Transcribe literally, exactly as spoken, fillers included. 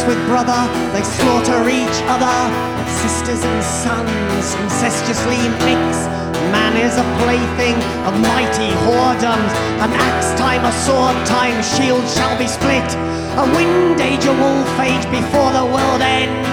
brothers with brother, they slaughter each other. Sisters and sons incestuously mix. Man is a plaything of mighty whoredoms. An axe time, a sword time, shields shall be split. A wind age, a wolf age before the world ends.